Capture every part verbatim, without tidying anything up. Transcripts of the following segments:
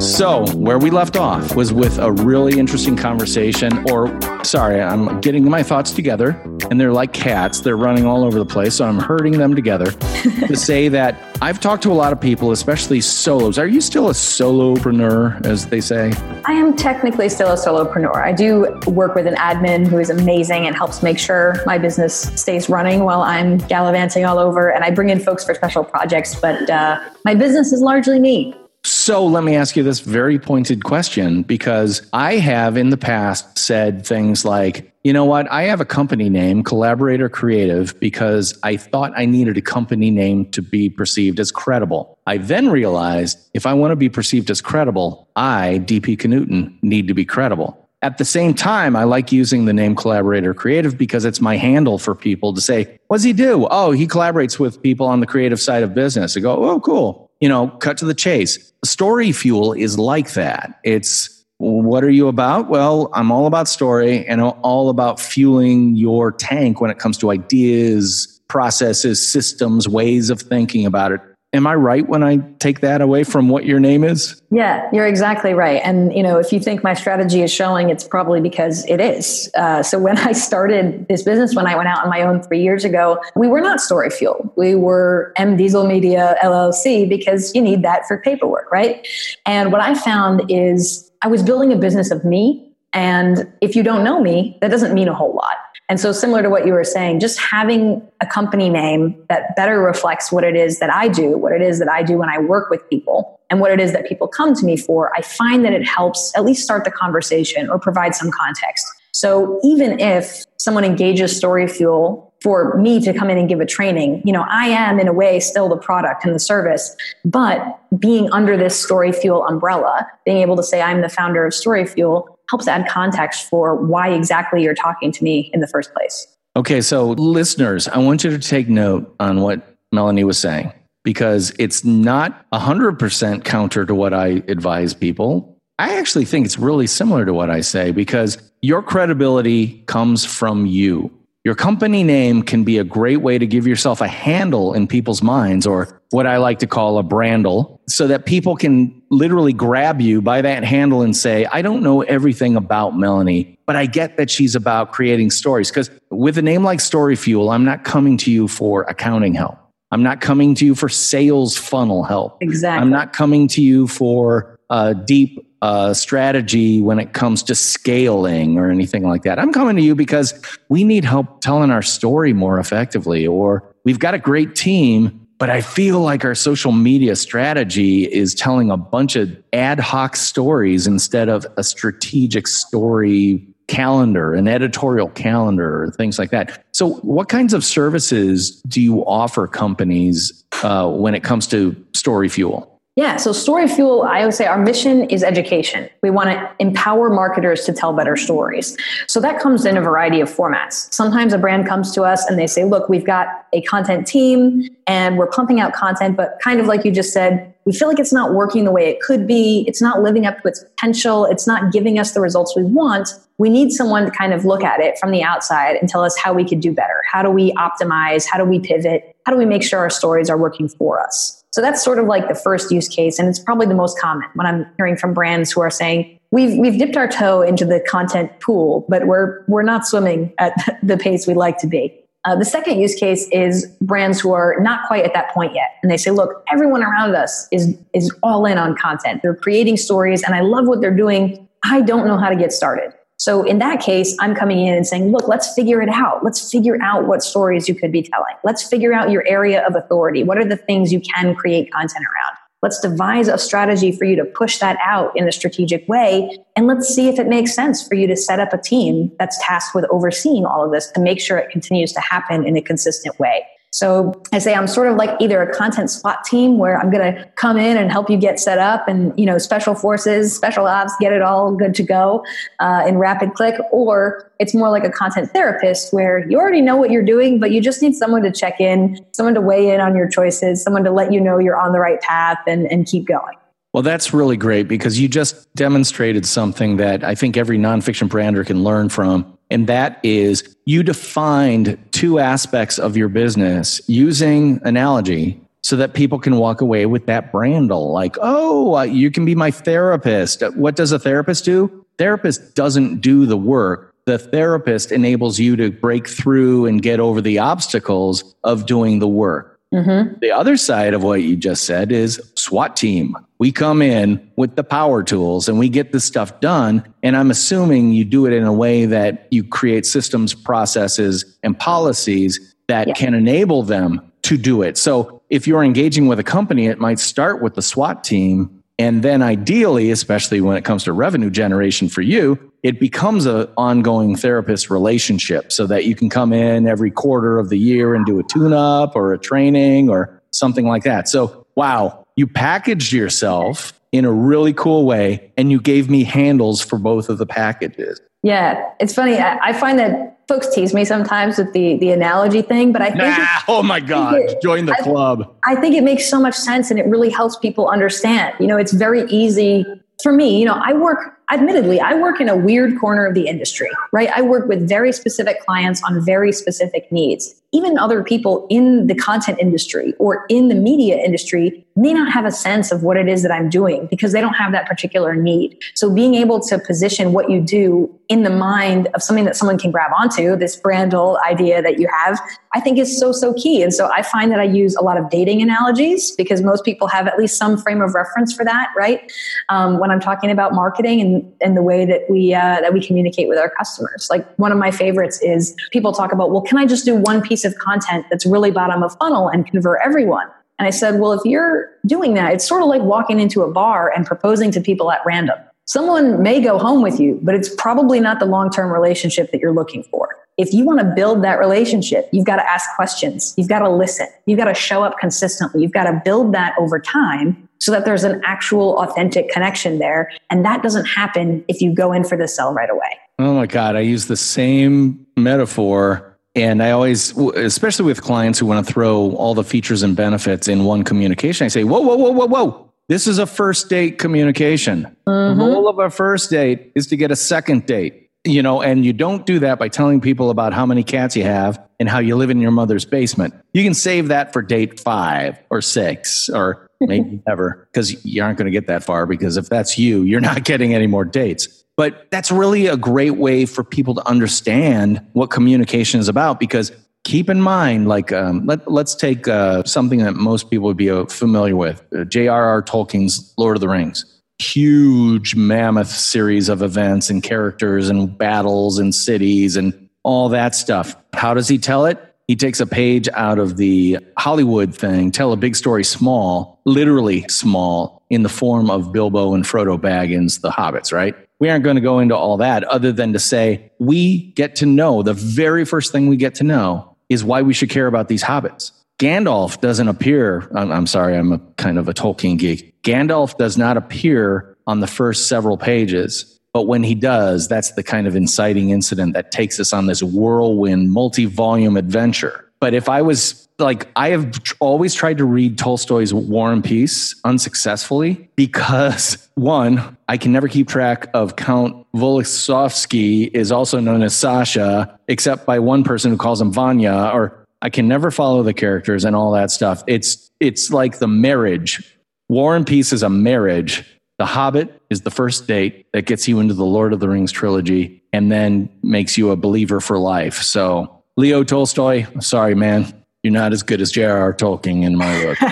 So, where we left off was with a really interesting conversation, or sorry, I'm getting my thoughts together, and they're like cats. They're running all over the place, so I'm herding them together to say that I've talked to a lot of people, especially solos. Are you still a solopreneur, as they say? I am technically still a solopreneur. I do work with an admin who is amazing and helps make sure my business stays running while I'm gallivanting all over, and I bring in folks for special projects, but uh, my business is largely me. So let me ask you this very pointed question, because I have in the past said things like, you know what, I have a company name, Collaborator Creative, because I thought I needed a company name to be perceived as credible. I then realized if I want to be perceived as credible, I, D P Knudten, need to be credible. At the same time, I like using the name Collaborator Creative because it's my handle for people to say, what does he do? Oh, he collaborates with people on the creative side of business. I go, oh, cool. You know, cut to the chase. Story Fuel is like that. It's, what are you about? Well, I'm all about story and all about fueling your tank when it comes to ideas, processes, systems, ways of thinking about it. Am I right when I take that away from what your name is? Yeah, you're exactly right. And, you know, if you think my strategy is showing, it's probably because it is. Uh, so when I started this business, when I went out on my own three years ago, we were not Story Fuel. We were M Diesel Media L L C because you need that for paperwork, right? And what I found is I was building a business of me. And if you don't know me, that doesn't mean a whole lot. And so similar to what you were saying, just having a company name that better reflects what it is that I do, what it is that I do when I work with people, and what it is that people come to me for, I find that it helps at least start the conversation or provide some context. So even if someone engages Story Fuel for me to come in and give a training, you know, I am in a way still the product and the service, but being under this Story Fuel umbrella, being able to say I'm the founder of Story Fuel helps add context for why exactly you're talking to me in the first place. Okay, so listeners, I want you to take note on what Melanie was saying, because it's not one hundred percent counter to what I advise people. I actually think it's really similar to what I say, because your credibility comes from you. Your company name can be a great way to give yourself a handle in people's minds, or what I like to call a brandle, so that people can literally grab you by that handle and say, I don't know everything about Melanie, but I get that she's about creating stories. Because with a name like Story Fuel, I'm not coming to you for accounting help. I'm not coming to you for sales funnel help. Exactly. I'm not coming to you for uh, deep uh, strategy when it comes to scaling or anything like that. I'm coming to you because we need help telling our story more effectively, or we've got a great team, but I feel like our social media strategy is telling a bunch of ad hoc stories instead of a strategic story calendar, an editorial calendar, or things like that. So what kinds of services do you offer companies uh, when it comes to Story Fuel? Yeah, so Story Fuel, I would say our mission is education. We want to empower marketers to tell better stories. So that comes in a variety of formats. Sometimes a brand comes to us and they say, look, we've got a content team and we're pumping out content, but kind of like you just said, we feel like it's not working the way it could be. It's not living up to its potential. It's not giving us the results we want. We need someone to kind of look at it from the outside and tell us how we could do better. How do we optimize? How do we pivot? How do we make sure our stories are working for us? So that's sort of like the first use case. And it's probably the most common when I'm hearing from brands who are saying, we've we've dipped our toe into the content pool, but we're we're not swimming at the pace we'd like to be. Uh, the second use case is brands who are not quite at that point yet. And they say, look, everyone around us is is all in on content. They're creating stories and I love what they're doing. I don't know how to get started. So in that case, I'm coming in and saying, look, let's figure it out. Let's figure out what stories you could be telling. Let's figure out your area of authority. What are the things you can create content around? Let's devise a strategy for you to push that out in a strategic way. And let's see if it makes sense for you to set up a team that's tasked with overseeing all of this to make sure it continues to happen in a consistent way. So I say I'm sort of like either a content SWAT team where I'm going to come in and help you get set up and, you know, special forces, special ops, get it all good to go uh, in rapid click, or it's more like a content therapist where you already know what you're doing, but you just need someone to check in, someone to weigh in on your choices, someone to let you know you're on the right path and, and keep going. Well, that's really great because you just demonstrated something that I think every nonfiction brander can learn from. And that is you defined two aspects of your business using analogy so that people can walk away with that brandle. Like, oh, uh, you can be my therapist. What does a therapist do? Therapist doesn't do the work. The therapist enables you to break through and get over the obstacles of doing the work. Mm-hmm. The other side of what you just said is SWAT team. We come in with the power tools and we get this stuff done. And I'm assuming you do it in a way that you create systems, processes, and policies that yeah. can enable them to do it. So if you're engaging with a company, it might start with the SWAT team. And then ideally, especially when it comes to revenue generation for you, it becomes an ongoing therapist relationship so that you can come in every quarter of the year and do a tune-up or a training or something like that. So, wow, you packaged yourself in a really cool way and you gave me handles for both of the packages. Yeah, it's funny. I, I find that folks tease me sometimes with the the analogy thing, but I think nah, oh my God, it, join the I, club. I think it makes so much sense and it really helps people understand. You know, it's very easy for me. You know, I work, admittedly, I work in a weird corner of the industry, right? I work with very specific clients on very specific needs. Even other people in the content industry or in the media industry may not have a sense of what it is that I'm doing because they don't have that particular need. So being able to position what you do in the mind of something that someone can grab onto, this brandle idea that you have, I think is so, so key. And so I find that I use a lot of dating analogies because most people have at least some frame of reference for that, right? Um, when I'm talking about marketing and, and the way that we, uh, that we communicate with our customers. Like one of my favorites is people talk about, well, can I just do one piece of content that's really bottom of funnel and convert everyone? And I said, well, if you're doing that, it's sort of like walking into a bar and proposing to people at random. Someone may go home with you, but it's probably not the long-term relationship that you're looking for. If you want to build that relationship, you've got to ask questions. You've got to listen. You've got to show up consistently. You've got to build that over time so that there's an actual authentic connection there. And that doesn't happen if you go in for the sell right away. Oh my God. I use the same metaphor. And I always, especially with clients who want to throw all the features and benefits in one communication, I say, whoa, whoa, whoa, whoa, whoa. This is a first date communication. Mm-hmm. The goal of a first date is to get a second date, you know, and you don't do that by telling people about how many cats you have and how you live in your mother's basement. You can save that for date five or six or maybe never, because you aren't going to get that far, because if that's you, you're not getting any more dates. But that's really a great way for people to understand what communication is about, because keep in mind, like, um, let, let's take uh, something that most people would be uh, familiar with, uh, J R R Tolkien's Lord of the Rings. Huge mammoth series of events and characters and battles and cities and all that stuff. How does he tell it? He takes a page out of the Hollywood thing, tell a big story small, literally small, in the form of Bilbo and Frodo Baggins, the hobbits, right? We aren't going to go into all that other than to say we get to know, the very first thing we get to know is why we should care about these hobbits. Gandalf doesn't appear, I'm, I'm sorry, I'm a kind of a Tolkien geek. Gandalf does not appear on the first several pages, but when he does, that's the kind of inciting incident that takes us on this whirlwind, multi-volume adventure. But if I was like, I have always tried to read Tolstoy's War and Peace unsuccessfully because, one, I can never keep track of Count Voloskovsky is also known as Sasha, except by one person who calls him Vanya, or I can never follow the characters and all that stuff. It's it's like the marriage. War and Peace is a marriage. The Hobbit is the first date that gets you into the Lord of the Rings trilogy and then makes you a believer for life. So, Leo Tolstoy, sorry, man. You're not as good as J R R Tolkien in my book.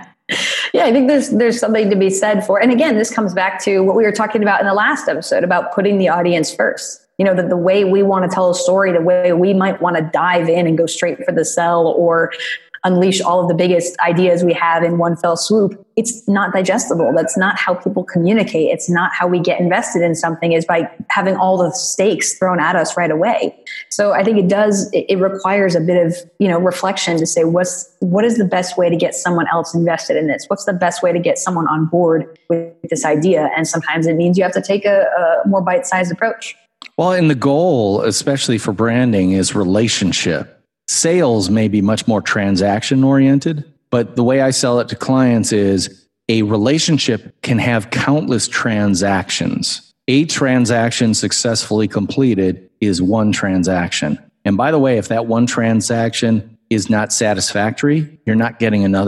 Yeah, I think there's there's something to be said for, and again, this comes back to what we were talking about in the last episode about putting the audience first. You know, the, the way we want to tell a story, the way we might want to dive in and go straight for the sell or unleash all of the biggest ideas we have in one fell swoop. It's not digestible. That's not how people communicate. It's not how we get invested in something, is by having all the stakes thrown at us right away. So I think it does, it, it requires a bit of, you know, reflection to say, what's, what is the best way to get someone else invested in this? What's the best way to get someone on board with this idea? And sometimes it means you have to take a, a more bite-sized approach. Well, and the goal, especially for branding, is relationship. Sales may be much more transaction oriented, but the way I sell it to clients is a relationship can have countless transactions. A transaction successfully completed is one transaction. And by the way, if that one transaction is not satisfactory, you're not getting another. But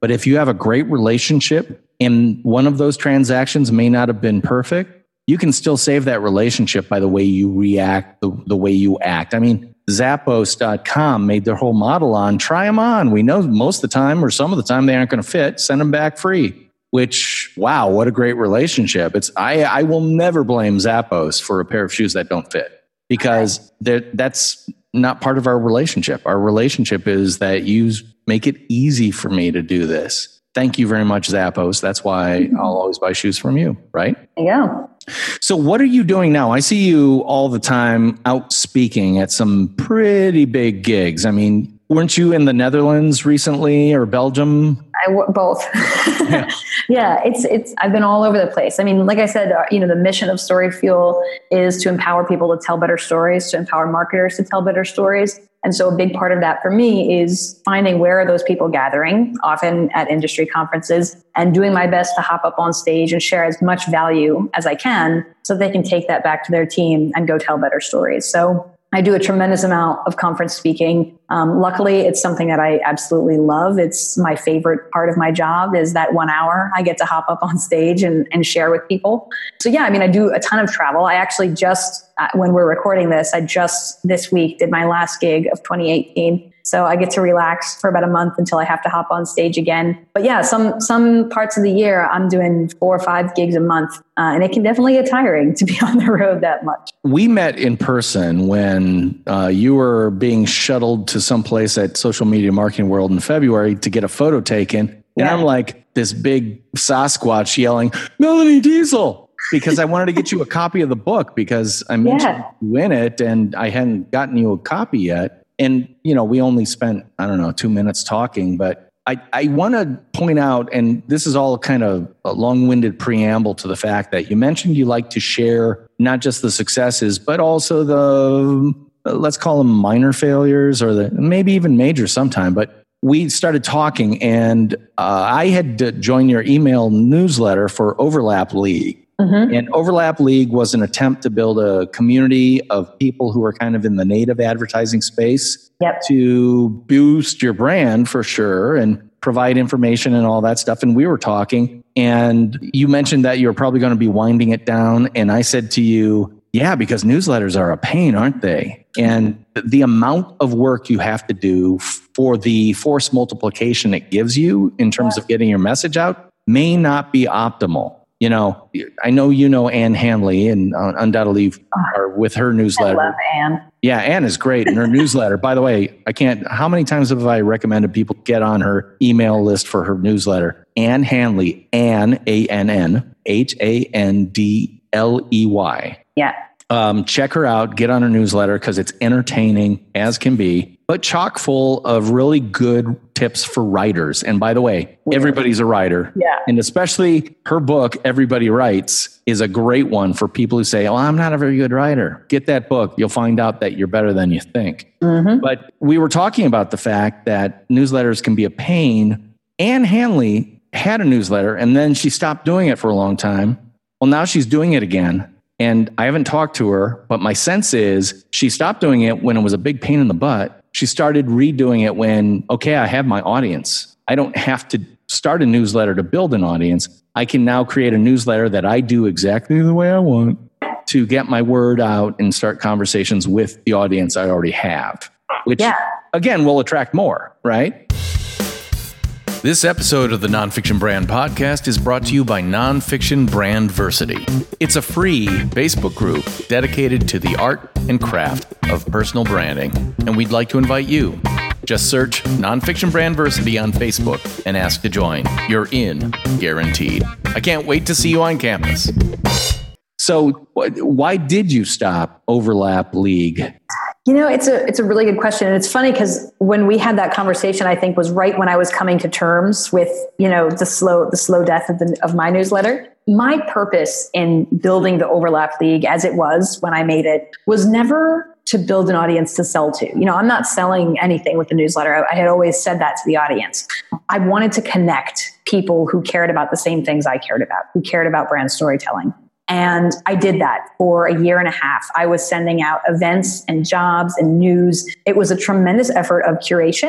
But if you have a great relationship and one of those transactions may not have been perfect, you can still save that relationship by the way you react, the, the way you act. I mean, Zappos dot com made their whole model on try them on. We know most of the time or some of the time they aren't going to fit. Send them back free, which, wow, what a great relationship. It's I, I will never blame Zappos for a pair of shoes that don't fit because that's not part of our relationship. Our relationship is that you make it easy for me to do this. Thank you very much, Zappos. That's why I'll always buy shoes from you, right? Yeah. So what are you doing now? I see you all the time out speaking at some pretty big gigs. I mean, weren't you in the Netherlands recently or Belgium? I w- both. yeah. yeah, it's it's. I've been all over the place. I mean, like I said, uh, you know, the mission of Story Fuel is to empower people to tell better stories, to empower marketers to tell better stories. And so a big part of that for me is finding where are those people gathering, often at industry conferences, and doing my best to hop up on stage and share as much value as I can so they can take that back to their team and go tell better stories. So I do a tremendous amount of conference speaking. Um, luckily, it's something that I absolutely love. It's my favorite part of my job is that one hour I get to hop up on stage and, and share with people. So yeah, I mean, I do a ton of travel. I actually just, uh, when we're recording this, I just this week did my last gig of twenty eighteen. So I get to relax for about a month until I have to hop on stage again. But yeah, some some parts of the year, I'm doing four or five gigs a month. Uh, and it can definitely get tiring to be on the road that much. We met in person when uh, you were being shuttled to someplace at Social Media Marketing World in February to get a photo taken. And yeah. I'm like this big Sasquatch yelling, Melanie Diesel, because I wanted to get you a copy of the book because I mentioned yeah. you in it and I hadn't gotten you a copy yet. And, you know, we only spent, I don't know, two minutes talking, but I, I want to point out, and this is all kind of a long-winded preamble to the fact that you mentioned you like to share not just the successes, but also the, let's call them minor failures or the maybe even major sometime. But we started talking and uh, I had to join your email newsletter for Overlap League. Mm-hmm. And Overlap League was an attempt to build a community of people who are kind of in the native advertising space yep. to boost your brand for sure and provide information and all that stuff. And we were talking and you mentioned that you're probably going to be winding it down. And I said to you, yeah, because newsletters are a pain, aren't they? And the amount of work you have to do for the force multiplication it gives you in terms yeah. of getting your message out may not be optimal. You know, I know you know Ann Handley and uh, undoubtedly are with her newsletter. I love Ann. Yeah, Ann is great in her newsletter. By the way, I can't, how many times have I recommended people get on her email list for her newsletter? Ann Handley, Ann, A N N, H A N D L E Y. Yeah. Um, check her out, get on her newsletter because it's entertaining as can be, but chock full of really good tips for writers. And by the way, yeah. everybody's a writer. Yeah. And especially her book, Everybody Writes, is a great one for people who say, oh, I'm not a very good writer. Get that book. You'll find out that you're better than you think. Mm-hmm. But we were talking about the fact that newsletters can be a pain. Ann Handley had a newsletter and then she stopped doing it for a long time. Well, now she's doing it again. And I haven't talked to her, but my sense is she stopped doing it when it was a big pain in the butt. She started redoing it when, okay, I have my audience. I don't have to start a newsletter to build an audience. I can now create a newsletter that I do exactly the way I want to get my word out and start conversations with the audience I already have, which yeah. again will attract more, right? This episode of the Nonfiction Brand Podcast is brought to you by Nonfiction Brandversity. It's a free Facebook group dedicated to the art and craft of personal branding, and we'd like to invite you. Just search Nonfiction Brandversity on Facebook and ask to join. You're in, guaranteed. I can't wait to see you on campus. So why did you stop Overlap League? You know, it's a it's a really good question. And it's funny because when we had that conversation, I think was right when I was coming to terms with, you know, the slow the slow death of the of my newsletter. My purpose in building the Overlap League as it was when I made it was never to build an audience to sell to. You know, I'm not selling anything with the newsletter. I, I had always said that to the audience. I wanted to connect people who cared about the same things I cared about, who cared about brand storytelling. And I did that for a year and a half. I was sending out events and jobs and news. It was a tremendous effort of curation.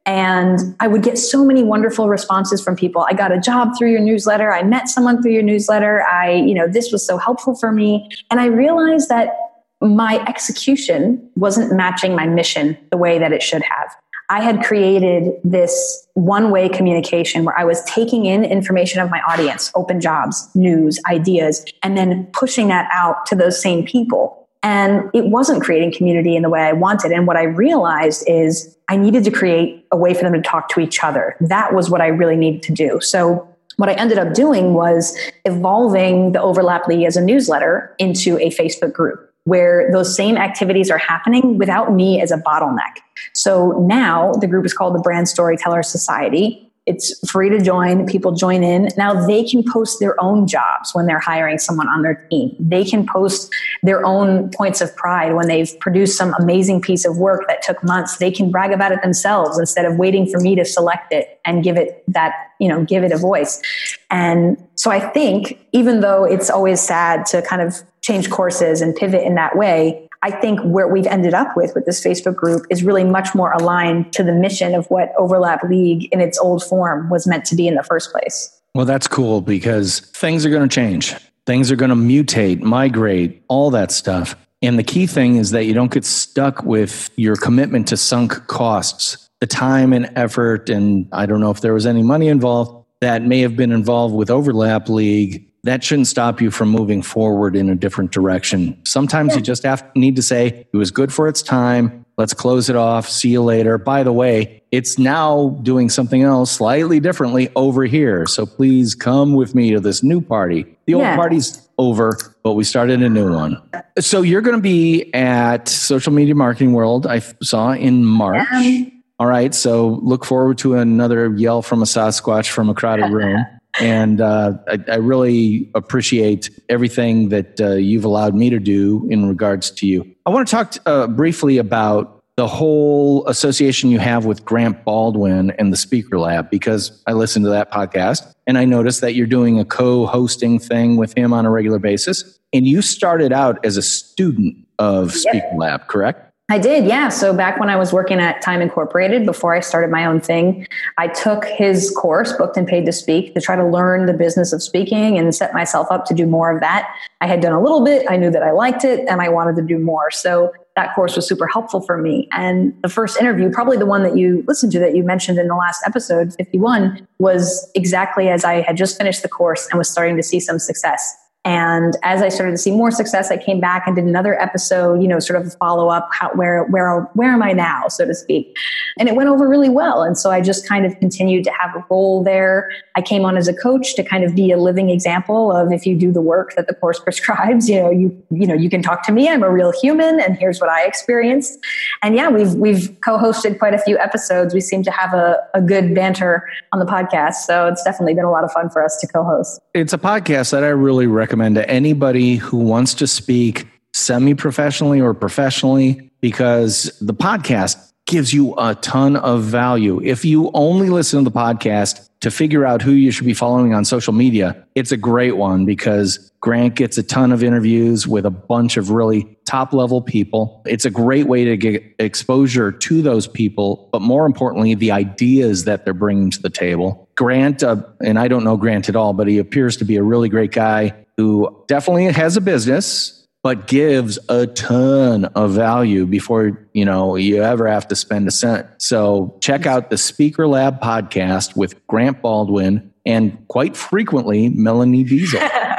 And I would get so many wonderful responses from people. I got a job through your newsletter. I met someone through your newsletter. I, you know, this was so helpful for me. And I realized that my execution wasn't matching my mission the way that it should have. I had created this one-way communication where I was taking in information of my audience, open jobs, news, ideas, and then pushing that out to those same people. And it wasn't creating community in the way I wanted. And what I realized is I needed to create a way for them to talk to each other. That was what I really needed to do. So what I ended up doing was evolving the Overlap League as a newsletter into a Facebook group where those same activities are happening without me as a bottleneck. So now the group is called the Brand Storyteller Society. It's free to join. People join in. Now they can post their own jobs when they're hiring someone on their team. They can post their own points of pride when they've produced some amazing piece of work that took months. They can brag about it themselves instead of waiting for me to select it and give it that, you know, give it a voice. And so I think even though it's always sad to kind of change courses and pivot in that way, I think where we've ended up with, with this Facebook group is really much more aligned to the mission of what Overlap League in its old form was meant to be in the first place. Well, that's cool because things are going to change. Things are going to mutate, migrate, all that stuff. And the key thing is that you don't get stuck with your commitment to sunk costs, the time and effort. And I don't know if there was any money involved that may have been involved with Overlap League. That shouldn't stop you from moving forward in a different direction. Sometimes yeah. you just have need to say, it was good for its time. Let's close it off. See you later. By the way, it's now doing something else slightly differently over here. So please come with me to this new party. The old yeah. party's over, but we started a new one. So you're going to be at Social Media Marketing World, I saw in March. Yeah. All right. So look forward to another yell from a Sasquatch from a crowded room. And uh, I, I really appreciate everything that uh, you've allowed me to do in regards to you. I want to talk uh, briefly about the whole association you have with Grant Baldwin and the Speaker Lab, because I listened to that podcast and I noticed that you're doing a co-hosting thing with him on a regular basis. And you started out as a student of Speaker yep. Lab, correct? I did, yeah. So back when I was working at Time Incorporated, before I started my own thing, I took his course, Booked and Paid to Speak, to try to learn the business of speaking and set myself up to do more of that. I had done a little bit. I knew that I liked it and I wanted to do more. So that course was super helpful for me. And the first interview, probably the one that you listened to that you mentioned in the last episode, fifty-one, was exactly as I had just finished the course and was starting to see some success. And as I started to see more success, I came back and did another episode, you know, sort of follow up, how, where, where, where am I now, so to speak? And it went over really well. And so I just kind of continued to have a role there. I came on as a coach to kind of be a living example of if you do the work that the course prescribes, you know, you, you know, you can talk to me. I'm a real human and here's what I experienced. And yeah, we've, we've co-hosted quite a few episodes. We seem to have a, a good banter on the podcast. So it's definitely been a lot of fun for us to co-host. It's a podcast that I really recommend to anybody who wants to speak semi-professionally or professionally, because the podcast gives you a ton of value. If you only listen to the podcast to figure out who you should be following on social media, it's a great one because Grant gets a ton of interviews with a bunch of really top-level people. It's a great way to get exposure to those people, but more importantly, the ideas that they're bringing to the table. Grant, uh, and I don't know Grant at all, but he appears to be a really great guy who definitely has a business, but gives a ton of value before, you know, you ever have to spend a cent. So check out the Speaker Lab podcast with Grant Baldwin and quite frequently Melanie Diesel.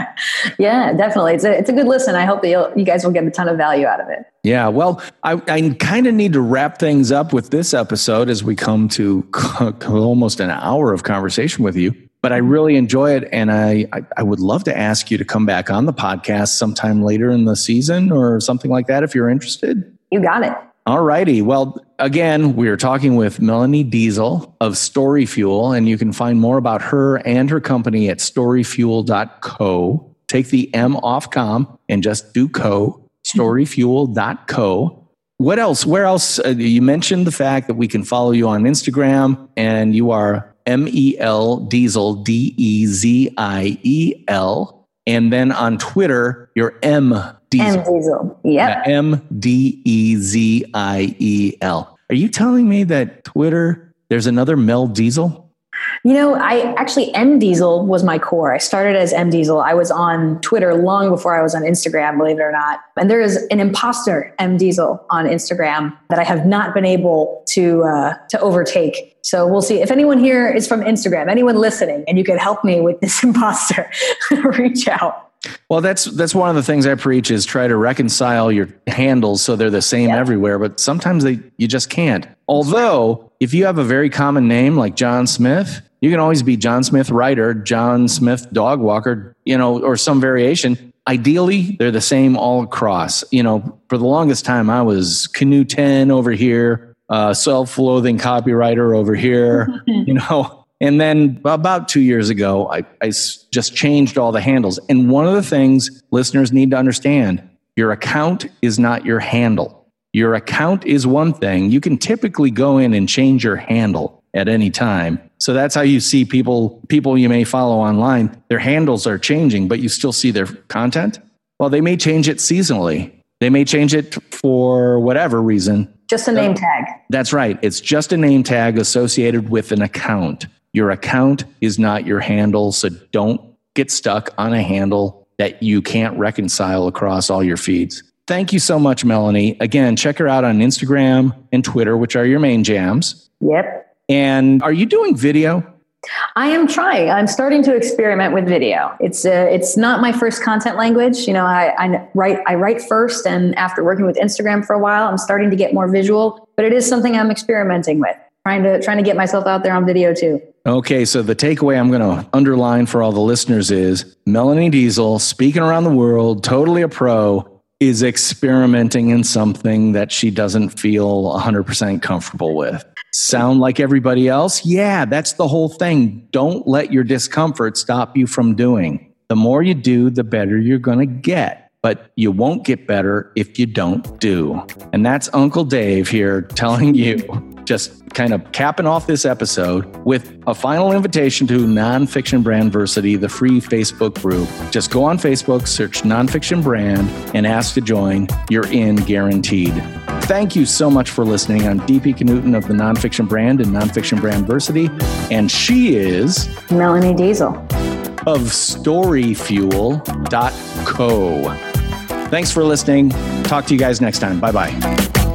Yeah, definitely. It's a, it's a good listen. I hope that you'll, you guys will get a ton of value out of it. Yeah, well, I, I kind of need to wrap things up with this episode as we come to almost an hour of conversation with you. But I really enjoy it, and I, I, I would love to ask you to come back on the podcast sometime later in the season or something like that if you're interested. You got it. All righty. Well, again, we are talking with Melanie Diesel of StoryFuel, and you can find more about her and her company at storyfuel dot co. Take the M off com and just do co, storyfuel dot co. What else? Where else? Uh, you mentioned the fact that we can follow you on Instagram, and you are M E L Diesel, D E Z I E L. And then on Twitter, you're M Diesel. M Diesel, yep. Yeah, M D E Z I E L. Are you telling me that Twitter there's another Mel Diesel? You know, I actually, M Diesel was my core. I started as M Diesel. I was on Twitter long before I was on Instagram, believe it or not. And there is an imposter M Diesel on Instagram that I have not been able to uh, to overtake. So we'll see. If anyone here is from Instagram, anyone listening, and you can help me with this imposter, reach out. Well, that's that's one of the things I preach is try to reconcile your handles so they're the same yep. everywhere, but sometimes they you just can't. Although, if you have a very common name like John Smith, you can always be John Smith Writer, John Smith Dog Walker, you know, or some variation. Ideally, they're the same all across. You know, for the longest time, I was Canoe ten over here, uh, self-loathing copywriter over here, you know. And then about two years ago, I, I just changed all the handles. And one of the things listeners need to understand, your account is not your handle. Your account is one thing. You can typically go in and change your handle at any time. So that's how you see people, people you may follow online, their handles are changing, but you still see their content. Well, they may change it seasonally. They may change it for whatever reason. Just a name tag. That's right. It's just a name tag associated with an account. Your account is not your handle, so don't get stuck on a handle that you can't reconcile across all your feeds. Thank you so much, Melanie. Again, check her out on Instagram and Twitter, which are your main jams. Yep. And are you doing video? I am trying. I'm starting to experiment with video. It's uh, it's not my first content language. You know, I, I write I write first, and after working with Instagram for a while, I'm starting to get more visual. But it is something I'm experimenting with, trying to trying to get myself out there on video too. Okay, so the takeaway I'm going to underline for all the listeners is Melanie Diesel, speaking around the world, totally a pro, is experimenting in something that she doesn't feel one hundred percent comfortable with. Sound like everybody else? Yeah, that's the whole thing. Don't let your discomfort stop you from doing. The more you do, the better you're going to get. But you won't get better if you don't do. And that's Uncle Dave here telling you, just kind of capping off this episode with a final invitation to Nonfiction Brandversity, the free Facebook group. Just go on Facebook, search Nonfiction Brand, and ask to join. You're in, guaranteed. Thank you so much for listening. I'm D P Knudten of the Nonfiction Brand and Nonfiction Brandversity, and she is Melanie Diesel of storyfuel dot co. Thanks for listening. Talk to you guys next time. Bye-bye.